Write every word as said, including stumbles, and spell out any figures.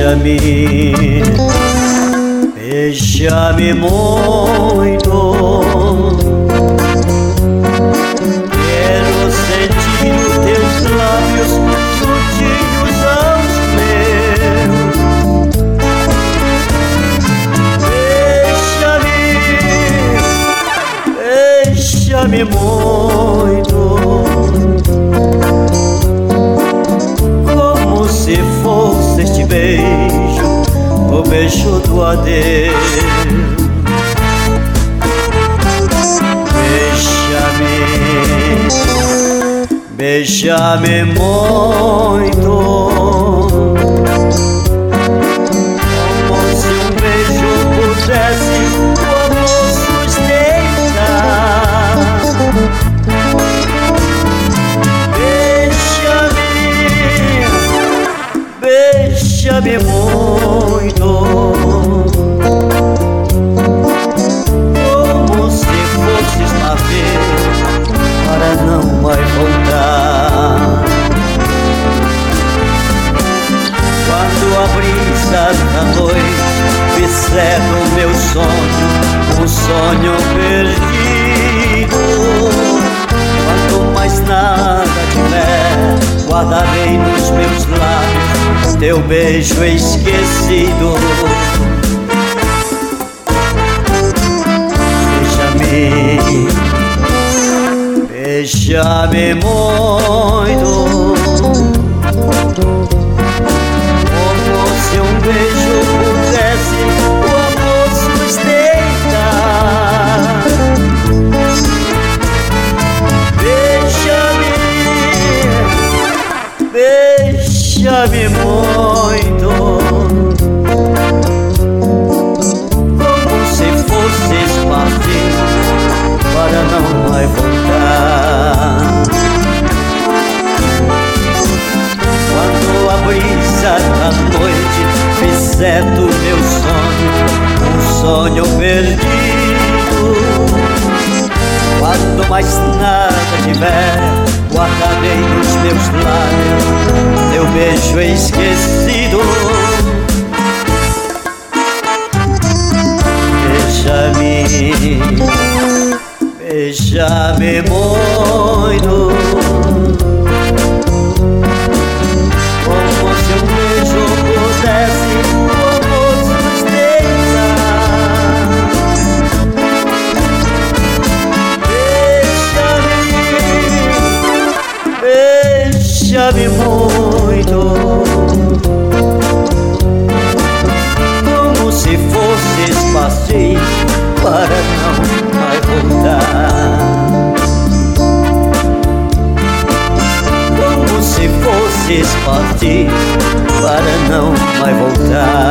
Beija-me, beija-me muito. Quero sentir os teus lábios juntinhos aos meus. Beija-me, beija-me muito, como se fosse este beijo, o beijo do adeus. Beija-me, beija-me muito, como se um beijo pudesse o amor sustentar. Beija-me, beija-me muito, como se fosses navio para não mais voltar. Quando a brisa da noite fizer o meu sonho um sonho perdido, quanto mais nada tiver, guardarei nos meus lábios teu beijo esquecido. Beija-me, beija-me muito, como se um beijo pudesse o amor sustentar. Beija-me, beija-me muito, como se fosses partir para não mais voltar. Quando a brisa da noite fizer do meu sonho um sonho perdido, quanto mais nada tiver, guardarei nos meus lábios teu beijo esquecido. Beija-me, beija-me muito, como se um beijo pudesse o amor sustentar. Beija-me, beija-me muito, como se fosses passeio para não mais voltar. Como se fosses partir para não mais voltar.